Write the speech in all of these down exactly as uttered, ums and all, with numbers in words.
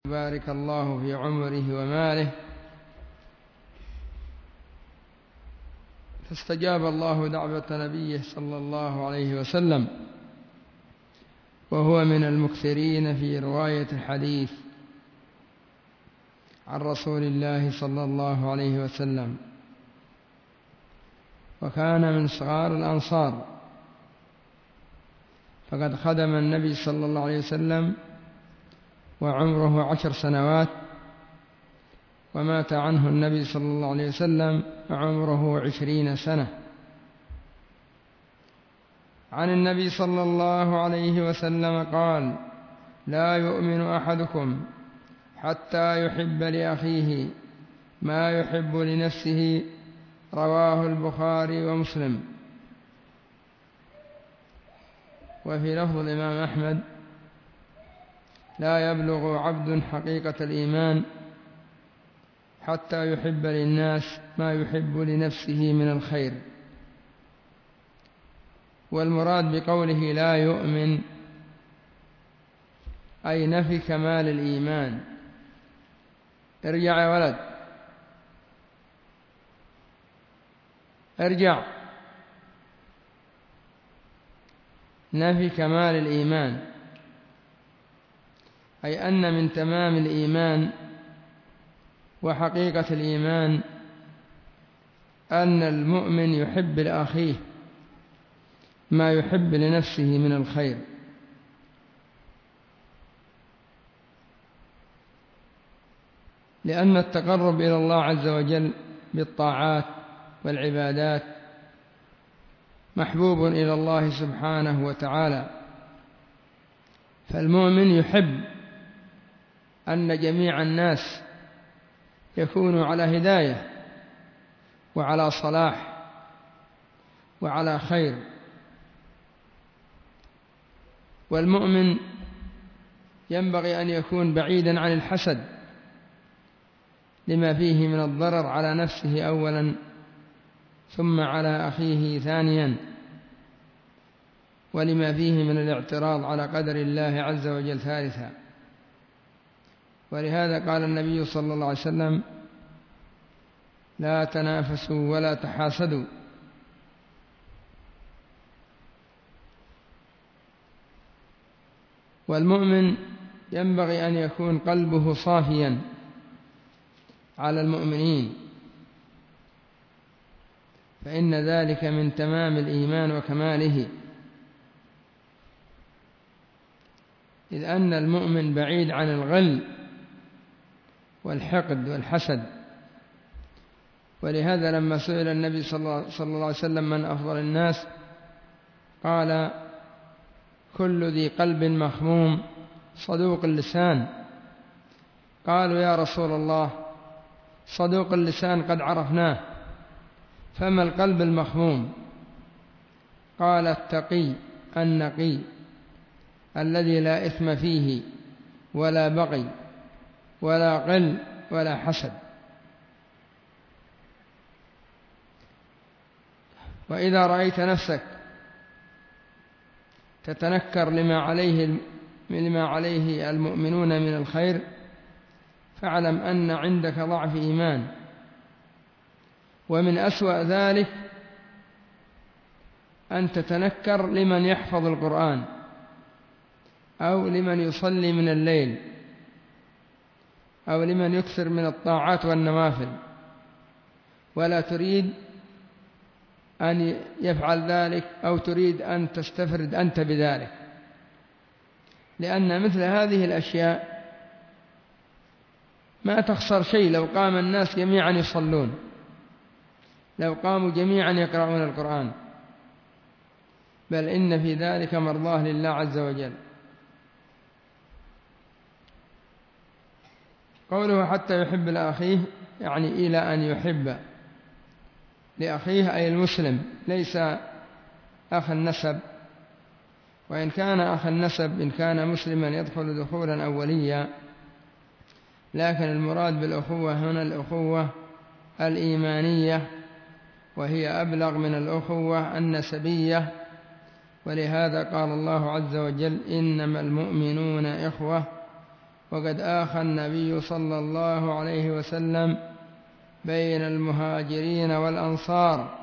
بارك الله في عمره وماله، فاستجاب الله دعوة نبيه صلى الله عليه وسلم، وهو من المكثرين في رواية الحديث عن رسول الله صلى الله عليه وسلم، وكان من صغار الأنصار، فقد خدم النبي صلى الله عليه وسلم وعمره عشر سنوات، ومات عنه النبي صلى الله عليه وسلم وعمره عشرين سنة. عن النبي صلى الله عليه وسلم قال: لا يؤمن أحدكم حتى يحب لأخيه ما يحب لنفسه، رواه البخاري ومسلم. وفي لفظ الإمام أحمد: لا يبلغ عبد حقيقة الإيمان حتى يحب للناس ما يحب لنفسه من الخير. والمراد بقوله لا يؤمن أي نفي كمال الإيمان. ارجع يا ولد، ارجع. نفي كمال الإيمان أي أن من تمام الإيمان وحقيقة الإيمان أن المؤمن يحب لأخيه ما يحب لنفسه من الخير. لأن التقرب إلى الله عز وجل بالطاعات والعبادات محبوب إلى الله سبحانه وتعالى، فالمؤمن يحب أن جميع الناس يكونوا على هداية وعلى صلاح وعلى خير. والمؤمن ينبغي أن يكون بعيدا عن الحسد لما فيه من الضرر على نفسه أولا ثم على أخيه ثانيا، ولما فيه من الاعتراض على قدر الله عز وجل ثالثا. ولهذا قال النبي صلى الله عليه وسلم: لا تنافسوا ولا تحاسدوا. والمؤمن ينبغي أن يكون قلبه صافيا على المؤمنين، فإن ذلك من تمام الإيمان وكماله، إذ أن المؤمن بعيد عن الغل والحقد والحسد. ولهذا لما سئل النبي صلى الله عليه وسلم من أفضل الناس، قال: كل ذي قلب مخموم صدوق اللسان. قالوا: يا رسول الله، صدوق اللسان قد عرفناه، فما القلب المخموم؟ قال: التقي النقي الذي لا إثم فيه ولا بغي ولا غل ولا حسد. وإذا رأيت نفسك تتنكر لما عليه لما عليه المؤمنون من الخير، فاعلم أن عندك ضعف إيمان. ومن أسوأ ذلك أن تتنكر لمن يحفظ القرآن أو لمن يصلي من الليل أو لمن يكثر من الطاعات والنوافل، ولا تريد أن يفعل ذلك أو تريد أن تستفرد أنت بذلك، لأن مثل هذه الأشياء ما تخسر شيء لو قام الناس جميعا يصلون، لو قاموا جميعا يقرؤون القرآن، بل إن في ذلك مرضاه لله عز وجل. قوله حتى يحب لأخيه يعني إلى أن يحب لأخيه أي المسلم، ليس أخ النسب، وإن كان أخ النسب إن كان مسلما يدخل دخولا أوليا، لكن المراد بالأخوة هنا الأخوة الإيمانية، وهي أبلغ من الأخوة النسبية. ولهذا قال الله عز وجل: إنما المؤمنون إخوة وقد آخى النبي صلى الله عليه وسلم بين المهاجرين والأنصار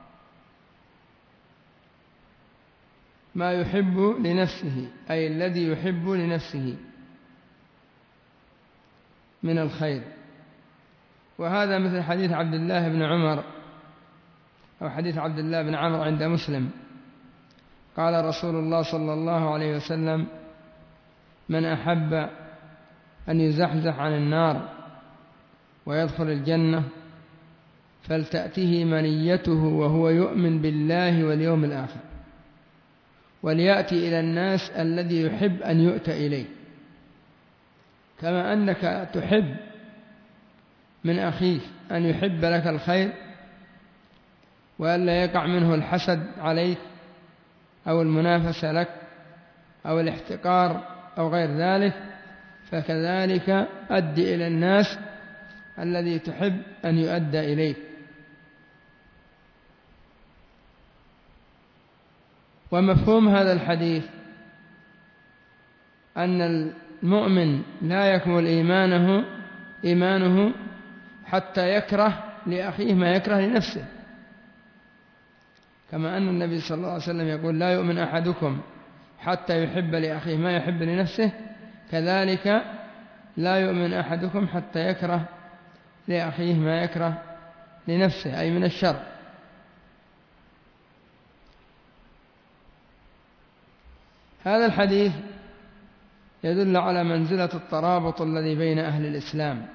ما يحب لنفسه، أي الذي يحب لنفسه من الخير. وهذا مثل حديث عبد الله بن عمر أو حديث عبد الله بن عمرو عند مسلم، قال رسول الله صلى الله عليه وسلم: من أحب أن يزحزح عن النار ويدخل الجنة فلتأته منيته وهو يؤمن بالله واليوم الآخر، وليأتي إلى الناس الذي يحب أن يؤتى إليه. كما أنك تحب من أخيك أن يحب لك الخير وألا يقع منه الحسد عليك أو المنافسة لك أو الاحتقار أو غير ذلك، فكذلك أد إلى الناس الذي تحب أن يؤدى إليك. ومفهوم هذا الحديث أن المؤمن لا يكمل إيمانه إيمانه حتى يكره لأخيه ما يكره لنفسه، كما أن النبي صلى الله عليه وسلم يقول: لا يؤمن أحدكم حتى يحب لأخيه ما يحب لنفسه، كذلك لا يؤمن أحدكم حتى يكره لأخيه ما يكره لنفسه، أي من الشر. هذا الحديث يدل على منزلة الترابط الذي بين أهل الإسلام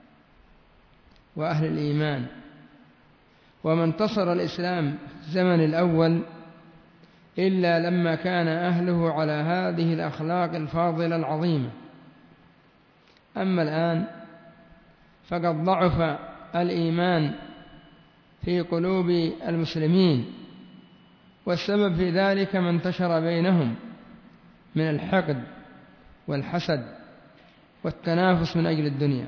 وأهل الإيمان. وما انتصر الإسلام في الزمن الأول إلا لما كان أهله على هذه الأخلاق الفاضلة العظيمة. أما الآن فقد ضعف الإيمان في قلوب المسلمين، والسبب في ذلك ما انتشر بينهم من الحقد والحسد والتنافس من أجل الدنيا.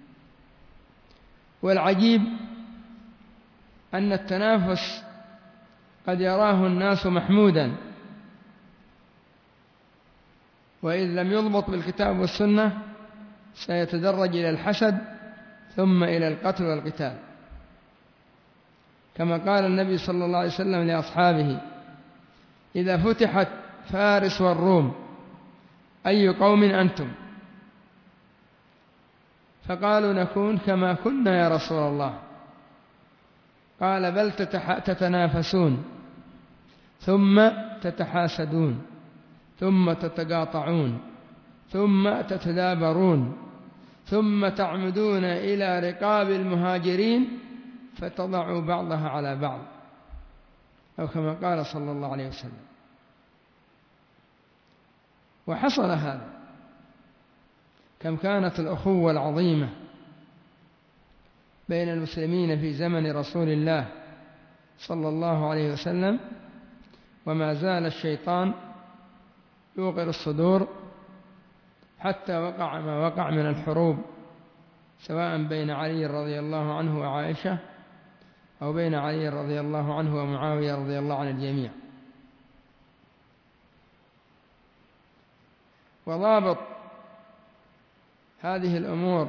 والعجيب أن التنافس قد يراه الناس محمودا، وإذ لم يضبط بالكتاب والسنة سيتدرج إلى الحسد ثم إلى القتل والقتال، كما قال النبي صلى الله عليه وسلم لأصحابه: إذا فتحت فارس والروم أي قوم أنتم؟ فقالوا: نكون كما كنا يا رسول الله. قال: بل تتنافسون ثم تتحاسدون ثم تتقاطعون ثم تتدابرون ثم تعمدون إلى رقاب المهاجرين فتضعوا بعضها على بعض، أو كما قال صلى الله عليه وسلم. وحصل هذا. كم كانت الأخوة العظيمة بين المسلمين في زمن رسول الله صلى الله عليه وسلم، وما زال الشيطان يوقر الصدور حتى وقع ما وقع من الحروب، سواء بين علي رضي الله عنه وعائشة أو بين علي رضي الله عنه ومعاوية رضي الله عن الجميع. وضابط هذه الأمور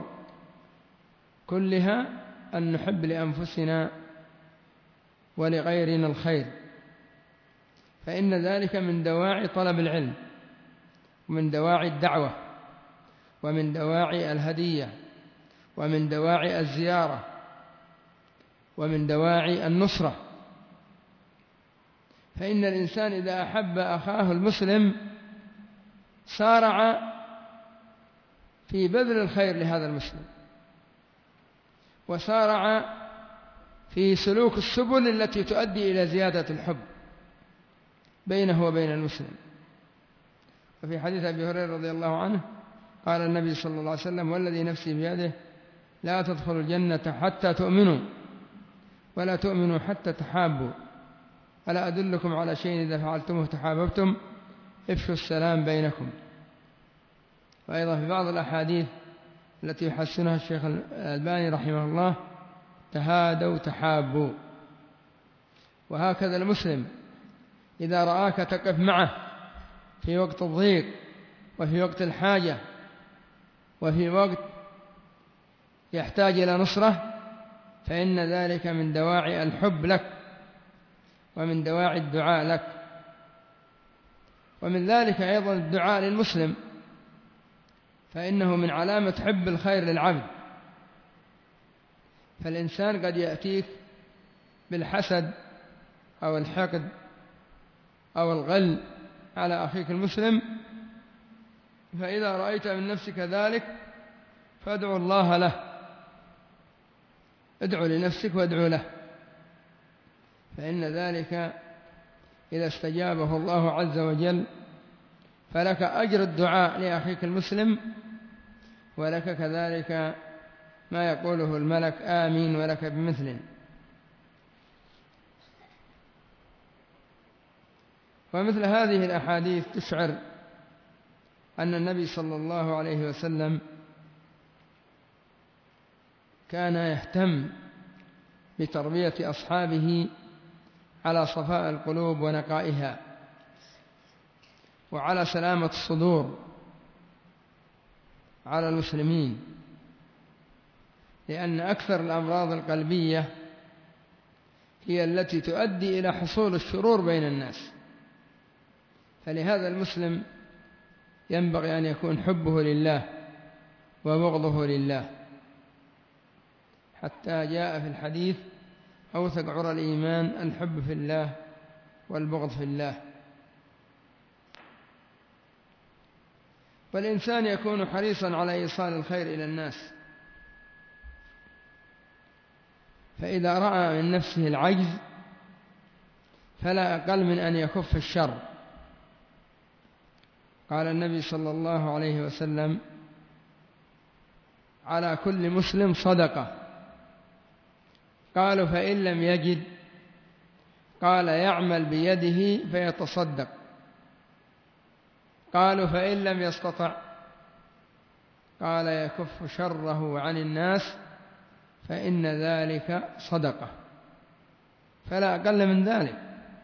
كلها أن نحب لأنفسنا ولغيرنا الخير، فإن ذلك من دواعي طلب العلم، ومن دواعي الدعوة، ومن دواعي الهدية، ومن دواعي الزيارة، ومن دواعي النصرة. فإن الإنسان إذا أحب أخاه المسلم سارع في بذل الخير لهذا المسلم، وسارع في سلوك السبل التي تؤدي إلى زيادة الحب بينه وبين المسلم. وفي حديث أبي هريرة رضي الله عنه قال النبي صلى الله عليه وسلم: والذي نفسي بيده لا تدخلوا الجنة حتى تؤمنوا ولا تؤمنوا حتى تحابوا، ألا أدلكم على شيء إذا فعلتموه تحاببتم؟ افشوا السلام بينكم. وأيضا في بعض الأحاديث التي يحسنها الشيخ الألباني رحمه الله: تهادوا تحابوا. وهكذا المسلم إذا رآك تقف معه في وقت الضيق وفي وقت الحاجة وفي وقت يحتاج إلى نصرة، فإن ذلك من دواعي الحب لك ومن دواعي الدعاء لك. ومن ذلك أيضا الدعاء للمسلم، فإنه من علامة حب الخير للعبد. فالإنسان قد يأتيك بالحسد أو الحقد أو الغل على أخيك المسلم، فإذا رأيت من نفسك ذلك فادعو الله له، ادعو لنفسك وادعو له، فإن ذلك إذا استجابه الله عز وجل فلك أجر الدعاء لأخيك المسلم، ولك كذلك ما يقوله الملك آمين ولك بمثل. ومثل هذه الأحاديث تشعر أن النبي صلى الله عليه وسلم كان يهتم بتربية أصحابه على صفاء القلوب ونقائها، وعلى سلامة الصدور على المسلمين، لأن أكثر الأمراض القلبية هي التي تؤدي إلى حصول الشرور بين الناس. فلهذا المسلم ينبغي أن يكون حبه لله وبغضه لله، حتى جاء في الحديث أوثق عرى الإيمان الحب في الله والبغض في الله. والإنسان يكون حريصا على إيصال الخير إلى الناس، فإذا رأى من نفسه العجز فلا أقل من أن يكف الشر. قال النبي صلى الله عليه وسلم: على كل مسلم صدقة. قالوا: فإن لم يجد؟ قال: يعمل بيده فيتصدق. قالوا: فإن لم يستطع؟ قال: يكف شره عن الناس، فإن ذلك صدقة. فلا أقل من ذلك.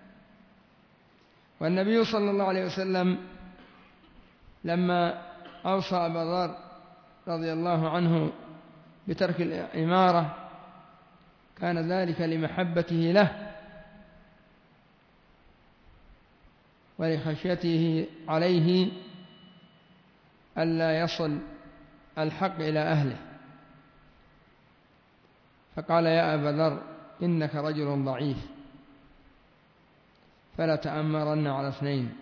والنبي صلى الله عليه وسلم لما أوصى أبا ذر رضي الله عنه بترك الإمارة كان ذلك لمحبته له ولخشيته عليه ألا يصل الحق إلى أهله، فقال: يا أبا ذر إنك رجل ضعيف، فلا تأمرن على اثنين،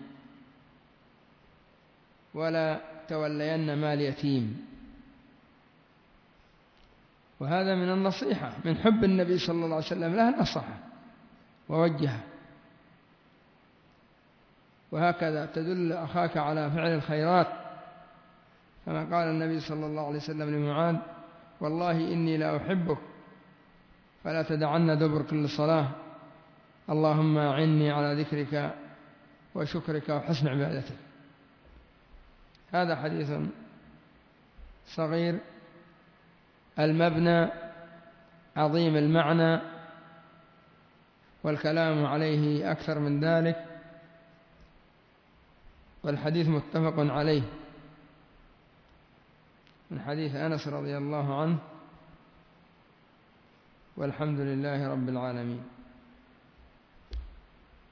ولا تولين مال يتيم. وهذا من النصيحة، من حب النبي صلى الله عليه وسلم له نصحه ووجهه. وهكذا تدل أخاك على فعل الخيرات، كما قال النبي صلى الله عليه وسلم لمعاذ: والله إني لا أحبك، فلا تدعن دبر كل صلاة اللهم أعني على ذكرك وشكرك وحسن عبادتك. هذا حديث صغير المبنى عظيم المعنى، والكلام عليه أكثر من ذلك، والحديث متفق عليه من حديث أنس رضي الله عنه، والحمد لله رب العالمين.